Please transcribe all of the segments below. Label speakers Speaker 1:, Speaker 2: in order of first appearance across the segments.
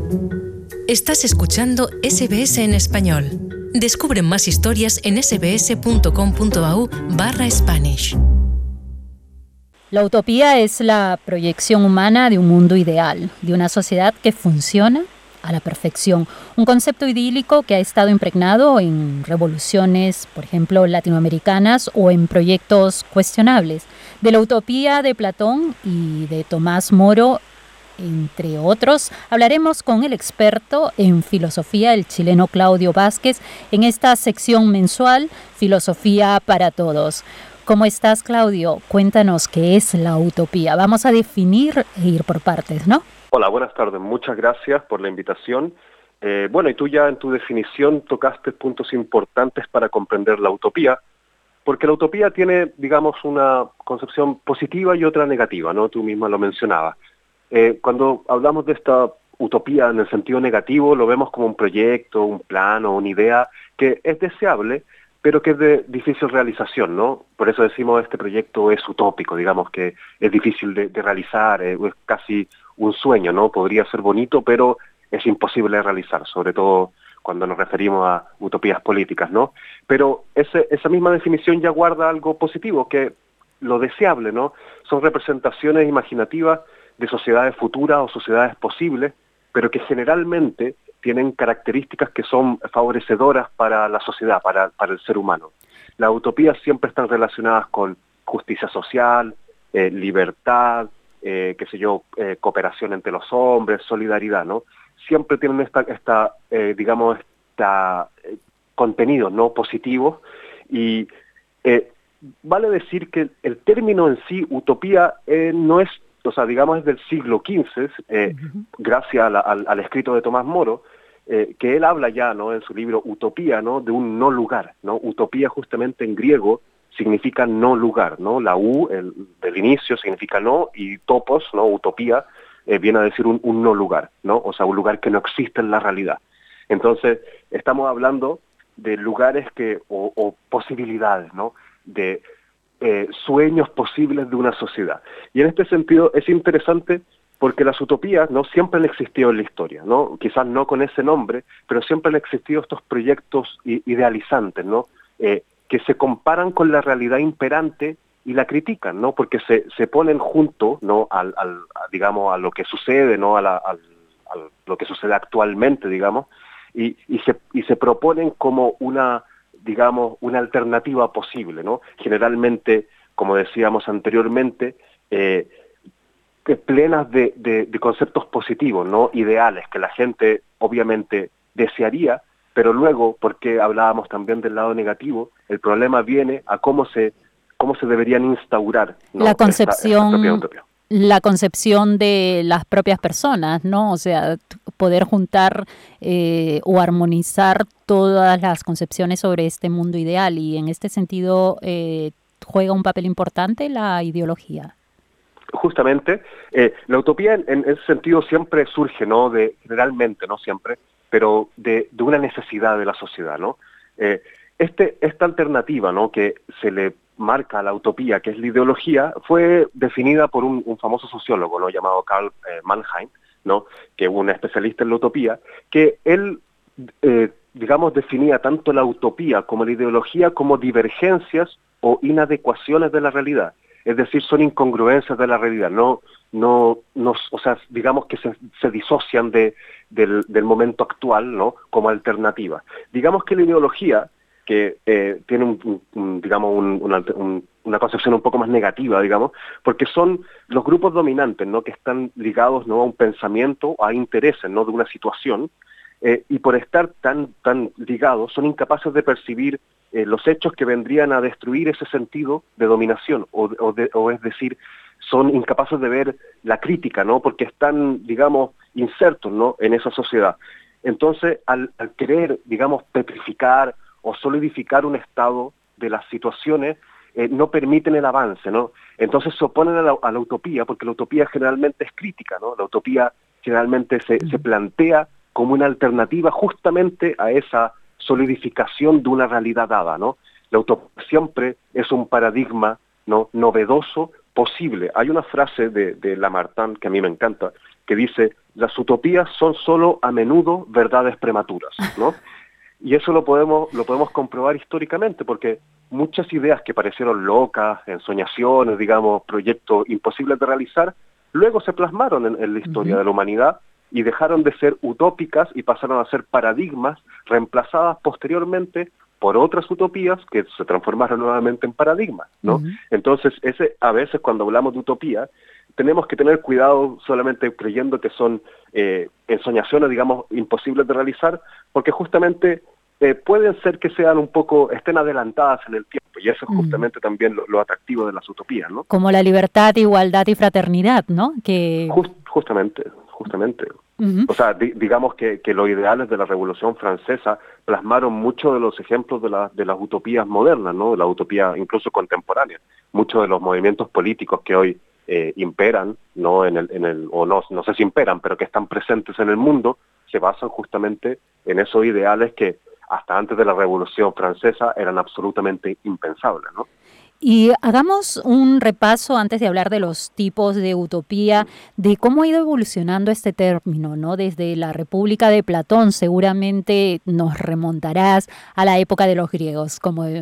Speaker 1: Estás escuchando SBS en español. Descubre más historias en sbs.com.au/Spanish.
Speaker 2: La utopía es la proyección humana de un mundo ideal, de una sociedad que funciona a la perfección. Un concepto idílico que ha estado impregnado en revoluciones, por ejemplo, latinoamericanas o en proyectos cuestionables. De la utopía de Platón y de Tomás Moro, entre otros, hablaremos con el experto en filosofía, el chileno Claudio Vázquez, en esta sección mensual Filosofía para Todos. ¿Cómo estás, Claudio? Cuéntanos qué es la utopía. Vamos a definir e ir por partes, ¿no?
Speaker 3: Hola, buenas tardes. Muchas gracias por la invitación. Y tú ya en tu definición tocaste puntos importantes para comprender la utopía, porque la utopía tiene, digamos, una concepción positiva y otra negativa, ¿no? Tú misma lo mencionabas. Cuando hablamos de esta utopía en el sentido negativo, lo vemos como un proyecto, un plan o una idea que es deseable, pero que es de difícil realización, ¿no? Por eso decimos este proyecto es utópico, digamos que es difícil de realizar, es casi un sueño, ¿no? Podría ser bonito, pero es imposible de realizar, sobre todo cuando nos referimos a utopías políticas, ¿no? Pero esa misma definición ya guarda algo positivo, que lo deseable, ¿no? Son representaciones imaginativas de sociedades futuras o sociedades posibles, pero que generalmente tienen características que son favorecedoras para la sociedad, para el ser humano. Las utopías siempre están relacionadas con justicia social, libertad, cooperación entre los hombres, solidaridad, ¿no? Siempre tienen contenidos, ¿no? Positivos, y vale decir que el término en sí, utopía, no es, o sea, digamos, es del siglo XV, gracias al escrito de Tomás Moro, que él habla ya, ¿no? En su libro Utopía, ¿no? De un no lugar, ¿no? Utopía justamente en griego significa no lugar, ¿no? La U del inicio significa no, y topos, ¿no? Utopía viene a decir un no lugar, ¿no? O sea, un lugar que no existe en la realidad. Entonces, estamos hablando de lugares o posibilidades, ¿no? De sueños posibles de una sociedad. Y en este sentido es interesante porque las utopías, ¿no? Siempre han existido en la historia, ¿no? Quizás no con ese nombre, pero siempre han existido estos proyectos idealizantes, ¿no? Que se comparan con la realidad imperante y la critican, ¿no? Porque se ponen junto, ¿no? Digamos, a lo que sucede, ¿no? A lo que sucede actualmente, digamos, y se proponen como una alternativa posible, ¿no? Generalmente, como decíamos anteriormente, plenas de conceptos positivos, ¿no? Ideales, que la gente obviamente desearía, pero luego, porque hablábamos también del lado negativo, el problema viene a cómo se deberían instaurar, ¿no?
Speaker 2: La concepción,
Speaker 3: esta propia utopía.
Speaker 2: La concepción de las propias personas, ¿no? O sea, poder juntar o armonizar todas las concepciones sobre este mundo ideal, y en este sentido juega un papel importante la ideología.
Speaker 3: Justamente, la utopía en ese sentido siempre surge, ¿no? Generalmente, no siempre, pero de una necesidad de la sociedad, ¿no? Esta alternativa, ¿no? Que se le marca a la utopía, que es la ideología, fue definida por un famoso sociólogo, ¿no? Llamado Karl Mannheim, ¿no? Que es un especialista en la utopía, que él, definía tanto la utopía como la ideología como divergencias o inadecuaciones de la realidad. Es decir, son incongruencias de la realidad, o sea, digamos que se disocian del momento actual, ¿no? Como alternativa. Digamos que la ideología, que tiene una concepción un poco más negativa, digamos, porque son los grupos dominantes, ¿no? Que están ligados, ¿no? A un pensamiento, a intereses, ¿no? De una situación, y por estar tan ligados son incapaces de percibir los hechos que vendrían a destruir ese sentido de dominación, o es decir, son incapaces de ver la crítica, ¿no? Porque están, digamos, insertos, ¿no? En esa sociedad. Entonces, al querer, digamos, petrificar o solidificar un estado de las situaciones, no permiten el avance, ¿no? Entonces se oponen a la utopía, porque la utopía generalmente es crítica, ¿no? La utopía generalmente se plantea como una alternativa justamente a esa solidificación de una realidad dada, ¿no? La utopía siempre es un paradigma, ¿no? Novedoso, posible. Hay una frase de Lamartine que a mí me encanta, que dice, las utopías son solo a menudo verdades prematuras, ¿no? Y eso lo podemos comprobar históricamente, porque muchas ideas que parecieron locas, ensoñaciones, digamos, proyectos imposibles de realizar, luego se plasmaron en la historia de la humanidad y dejaron de ser utópicas y pasaron a ser paradigmas reemplazadas posteriormente por otras utopías que se transformaron nuevamente en paradigmas, ¿no? Entonces, a veces cuando hablamos de utopía, tenemos que tener cuidado solamente creyendo que son ensoñaciones, digamos, imposibles de realizar, porque justamente pueden ser que estén adelantadas en el tiempo, y eso es justamente también lo atractivo de las utopías, ¿no?
Speaker 2: Como la libertad, igualdad y fraternidad, ¿no?
Speaker 3: Justamente. O sea, digamos que los ideales de la Revolución Francesa plasmaron muchos de los ejemplos de las utopías modernas, ¿no? De la utopía incluso contemporánea. Muchos de los movimientos políticos que hoy imperan, ¿no? No sé si imperan, pero que están presentes en el mundo, se basan justamente en esos ideales que hasta antes de la Revolución Francesa eran absolutamente impensables, ¿no?
Speaker 2: Y hagamos un repaso, antes de hablar de los tipos de utopía, de cómo ha ido evolucionando este término, ¿no? Desde la República de Platón, seguramente nos remontarás a la época de los griegos.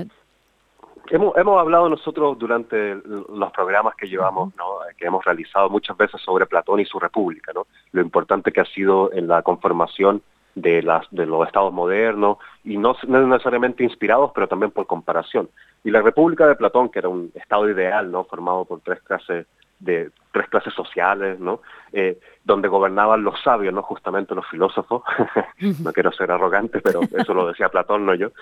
Speaker 3: Hemos hablado nosotros durante los programas que llevamos, ¿no? Que hemos realizado muchas veces sobre Platón y su República, ¿no? Lo importante que ha sido en la conformación de los estados modernos, y no necesariamente inspirados, pero también por comparación. Y la República de Platón, que era un estado ideal, ¿no? Formado por tres clases sociales, ¿no? Donde gobernaban los sabios, no justamente los filósofos. No quiero ser arrogante, pero eso lo decía Platón, no yo.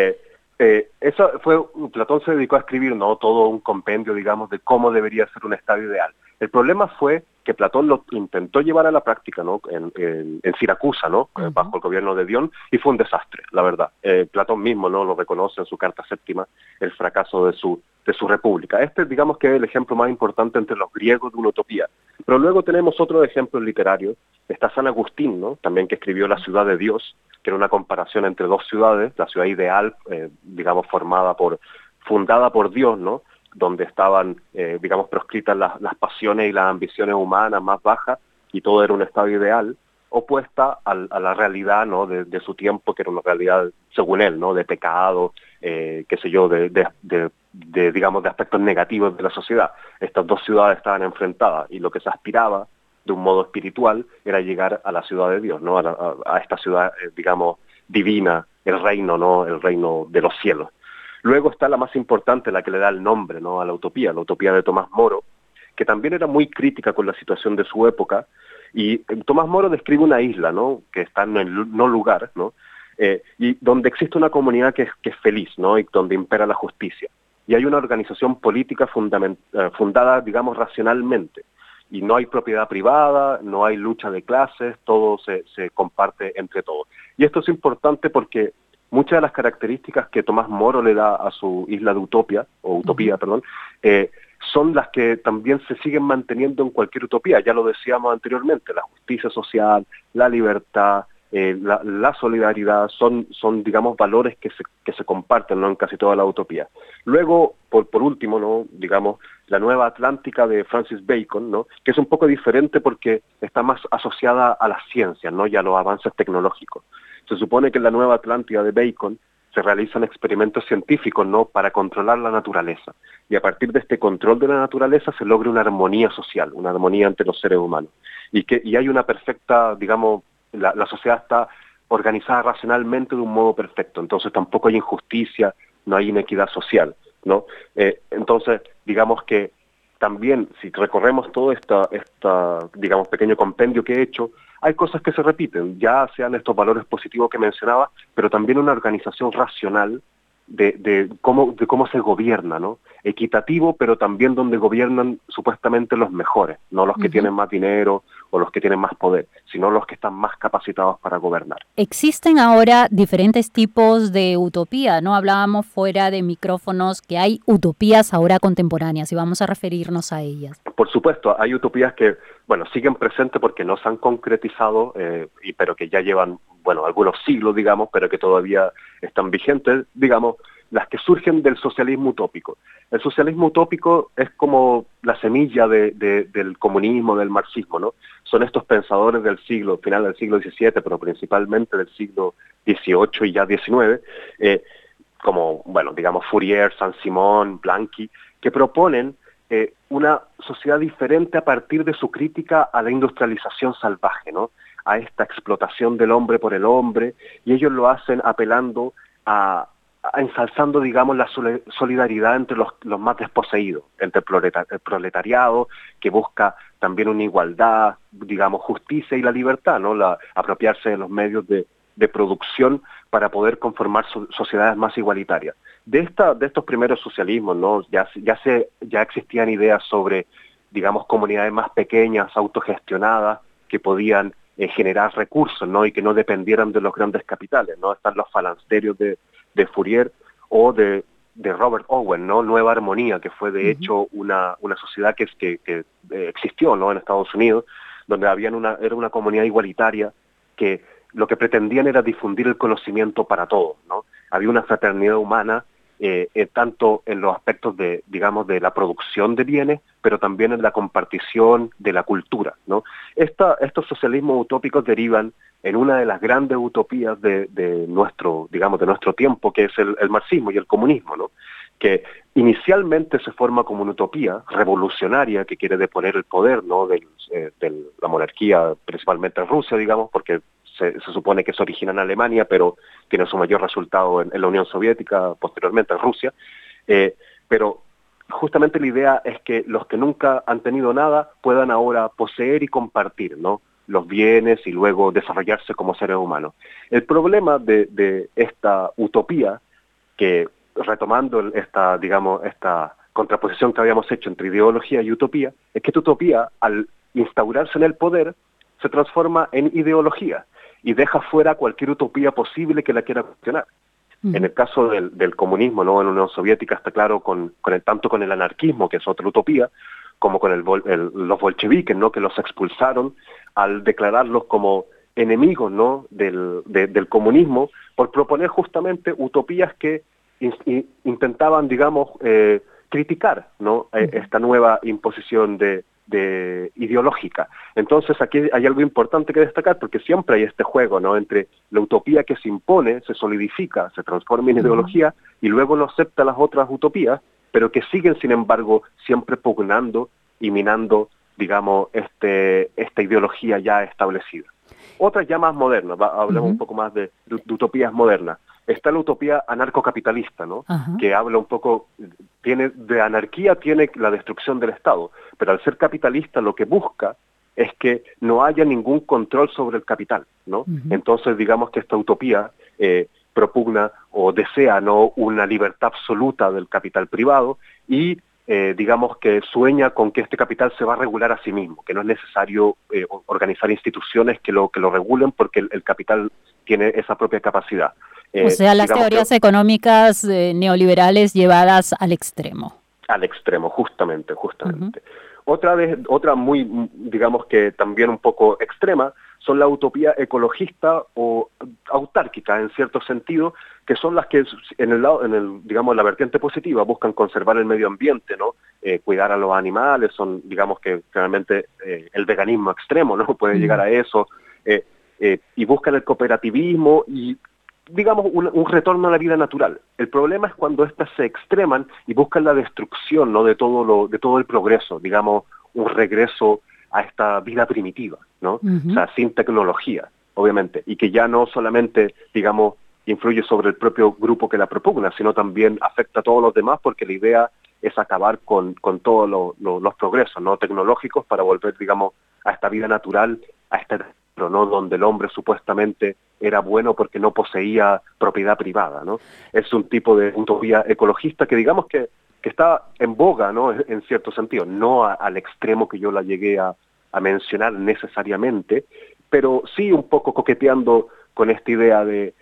Speaker 3: Platón se dedicó a escribir, ¿no? Todo un compendio, digamos, de cómo debería ser un estado ideal. El problema fue que Platón lo intentó llevar a la práctica, ¿no? En Siracusa, ¿no? Bajo el gobierno de Dión, y fue un desastre, la verdad. Platón mismo, ¿no? Lo reconoce en su carta séptima, el fracaso de su república. Digamos que es el ejemplo más importante entre los griegos de una utopía. Pero luego tenemos otros ejemplos literarios. Está San Agustín, ¿no? También, que escribió La ciudad de Dios, que era una comparación entre dos ciudades, la ciudad ideal, digamos, fundada por Dios, ¿no? Donde estaban, digamos, proscritas las pasiones y las ambiciones humanas más bajas, y todo era un estado ideal, opuesta a la realidad, ¿no? de su tiempo, que era una realidad, según él, ¿no? De pecado, qué sé yo, digamos, de aspectos negativos de la sociedad. Estas dos ciudades estaban enfrentadas, y lo que se aspiraba de un modo espiritual era llegar a la ciudad de Dios, ¿no? A esta ciudad, digamos, divina, el reino, ¿no? El reino de los cielos. Luego está la más importante, la que le da el nombre, ¿no? A la utopía de Tomás Moro, que también era muy crítica con la situación de su época. Y Tomás Moro describe una isla, ¿no? Que está en el no lugar, ¿no? Y donde existe una comunidad que es feliz, ¿no? Y donde impera la justicia. Y hay una organización política fundada, digamos, racionalmente. Y no hay propiedad privada, no hay lucha de clases, todo se comparte entre todos. Y esto es importante porque muchas de las características que Tomás Moro le da a su isla de utopía, son las que también se siguen manteniendo en cualquier utopía. Ya lo decíamos anteriormente, la justicia social, la libertad, la solidaridad, son digamos, valores que se comparten, ¿no? En casi toda la utopía. Luego, por último, ¿no? Digamos, la Nueva Atlántica de Francis Bacon, ¿no? Que es un poco diferente porque está más asociada a las ciencias, ¿no? Y a los avances tecnológicos. Se supone que en la Nueva Atlántida de Bacon se realizan experimentos científicos, ¿no? Para controlar la naturaleza. Y a partir de este control de la naturaleza se logra una armonía social, una armonía entre los seres humanos. Y hay una perfecta, digamos, la sociedad está organizada racionalmente de un modo perfecto. Entonces tampoco hay injusticia, no hay inequidad social, ¿no? Entonces, digamos que también, si recorremos todo digamos, pequeño compendio que he hecho, hay cosas que se repiten, ya sean estos valores positivos que mencionaba, pero también una organización racional de cómo se gobierna, ¿no? Equitativo, pero también donde gobiernan supuestamente los mejores, no los que tienen más dinero o los que tienen más poder, sino los que están más capacitados para gobernar.
Speaker 2: Existen ahora diferentes tipos de utopía, ¿no? Hablábamos fuera de micrófonos que hay utopías ahora contemporáneas y vamos a referirnos a ellas.
Speaker 3: Por supuesto, hay utopías que, bueno, siguen presentes porque no se han concretizado, pero que ya llevan, bueno, algunos siglos, digamos, pero que todavía están vigentes. Digamos, las que surgen del socialismo utópico. El socialismo utópico es como la semilla del comunismo, del marxismo, ¿no? Son estos pensadores del final del siglo XVII, pero principalmente del siglo XVIII y ya XIX, como, bueno, digamos Fourier, Saint-Simon, Blanqui, que proponen una sociedad diferente a partir de su crítica a la industrialización salvaje, ¿no? A esta explotación del hombre por el hombre, y ellos lo hacen apelando a ensalzando, digamos, la solidaridad entre los más desposeídos, entre el proletariado, que busca también una igualdad, digamos, justicia y la libertad, ¿no? Apropiarse de los medios de producción para poder conformar sociedades más igualitarias. De estos primeros socialismos, ¿no? Ya existían ideas sobre, digamos, comunidades más pequeñas, autogestionadas, que podían generar recursos, ¿no? Y que no dependieran de los grandes capitales, ¿no? Están los falansterios de Fourier o de Robert Owen, ¿no? Nueva Armonía, que fue de hecho una sociedad que existió, ¿no? En Estados Unidos, donde era una comunidad igualitaria que lo que pretendían era difundir el conocimiento para todos, ¿no? Había una fraternidad humana, tanto en los aspectos de la producción de bienes, pero también en la compartición de la cultura, ¿no? Estos socialismos utópicos derivan en una de las grandes utopías de nuestro tiempo, que es el marxismo y el comunismo, ¿no? Que inicialmente se forma como una utopía revolucionaria que quiere deponer el poder, ¿no? de la monarquía, principalmente en Rusia, digamos, porque se supone que se origina en Alemania, pero tiene su mayor resultado en la Unión Soviética, posteriormente en Rusia. Pero justamente la idea es que los que nunca han tenido nada puedan ahora poseer y compartir, ¿no? Los bienes y luego desarrollarse como seres humanos. El problema de esta utopía, que retomando esta contraposición que habíamos hecho entre ideología y utopía, es que esta utopía, al instaurarse en el poder, se transforma en ideología y deja fuera cualquier utopía posible que la quiera cuestionar. En el caso del comunismo, ¿no? En la Unión Soviética está claro tanto con el anarquismo, que es otra utopía, como con los bolcheviques, ¿no? Que los expulsaron al declararlos como enemigos, ¿no? del comunismo, por proponer justamente utopías que intentaban, digamos, criticar, ¿no? Esta nueva imposición ideológica. Entonces aquí hay algo importante que destacar, porque siempre hay este juego, ¿no? Entre la utopía que se impone, se solidifica, se transforma en ideología, y luego no acepta las otras utopías, pero que siguen, sin embargo, siempre pugnando y minando, digamos, esta ideología ya establecida. Otras ya más modernas, hablamos un poco más de utopías modernas. Está la utopía anarcocapitalista, ¿no? Que habla un poco, de anarquía tiene la destrucción del Estado, pero al ser capitalista lo que busca es que no haya ningún control sobre el capital, ¿no? Entonces, digamos que esta utopía propugna o desea, ¿no? Una libertad absoluta del capital privado y digamos que sueña con que este capital se va a regular a sí mismo, que no es necesario organizar instituciones que lo regulen porque el capital tiene esa propia capacidad.
Speaker 2: O sea, las teorías económicas neoliberales llevadas al extremo.
Speaker 3: Al extremo, justamente. Otra muy, digamos que también un poco extrema, son la utopía ecologista o autárquica en cierto sentido, que son las que digamos, la vertiente positiva buscan conservar el medio ambiente, ¿no? Cuidar a los animales, son, digamos que realmente el veganismo extremo, ¿no? Puede llegar a eso, y buscan el cooperativismo y, digamos, un retorno a la vida natural. El problema es cuando éstas se extreman y buscan la destrucción, ¿no? de todo el progreso, digamos, un regreso a esta vida primitiva, ¿no? O sea, sin tecnología, obviamente, y que ya no solamente, digamos, influye sobre el propio grupo que la propugna, sino también afecta a todos los demás, porque la idea es acabar con todos los progresos, ¿no? Tecnológicos, para volver, digamos, a esta vida natural, a este, ¿no? Donde el hombre supuestamente era bueno porque no poseía propiedad privada, ¿no? Es un tipo de utopía ecologista que digamos que está en boga, ¿no? En cierto sentido, no al extremo que yo la llegué a mencionar necesariamente, pero sí un poco coqueteando con esta idea de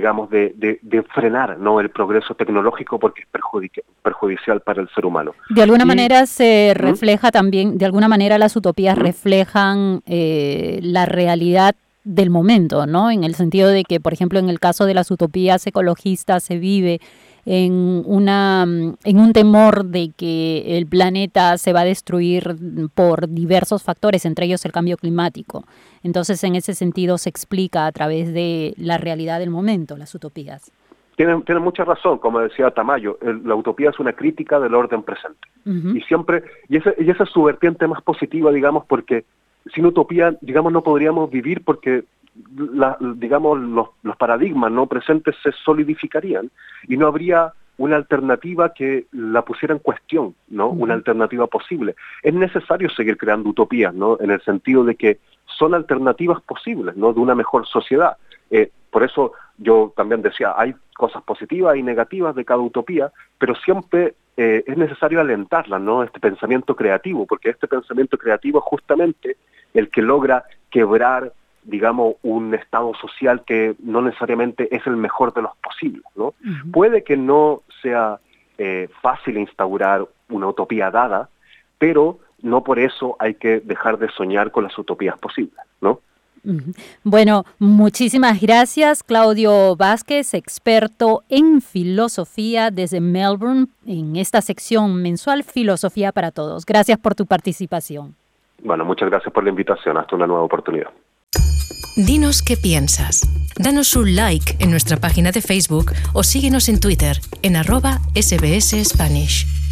Speaker 3: frenar, ¿no? El progreso tecnológico porque es perjudicial para el ser humano.
Speaker 2: De alguna manera se refleja también, de alguna manera las utopías reflejan la realidad del momento, ¿no? En el sentido de que, por ejemplo, en el caso de las utopías ecologistas se vive en un temor de que el planeta se va a destruir por diversos factores, entre ellos el cambio climático. Entonces, en ese sentido, se explica a través de la realidad del momento, las utopías.
Speaker 3: Tiene mucha razón, como decía Tamayo, la utopía es una crítica del orden presente.
Speaker 2: Uh-huh.
Speaker 3: Y esa es su vertiente más positiva, digamos, porque sin utopía, digamos, no podríamos vivir porque digamos, los paradigmas no presentes se solidificarían y no habría una alternativa que la pusiera en cuestión, ¿no? Uh-huh. Una alternativa posible. Es necesario seguir creando utopías, ¿no? En el sentido de que son alternativas posibles, ¿no? De una mejor sociedad. Por eso yo también decía, hay cosas positivas y negativas de cada utopía, pero siempre es necesario alentarlas, ¿no? Este pensamiento creativo, porque este pensamiento creativo es justamente el que logra quebrar, digamos, un estado social que no necesariamente es el mejor de los posibles, ¿no? Uh-huh. Puede que no sea fácil instaurar una utopía dada, pero no por eso hay que dejar de soñar con las utopías posibles, ¿no?
Speaker 2: Uh-huh. Bueno, muchísimas gracias, Claudio Vázquez, experto en filosofía desde Melbourne, en esta sección mensual Filosofía para Todos. Gracias por tu participación.
Speaker 3: Bueno, muchas gracias por la invitación. Hasta una nueva oportunidad.
Speaker 1: Dinos qué piensas. Danos un like en nuestra página de Facebook o síguenos en Twitter en @SBS Spanish.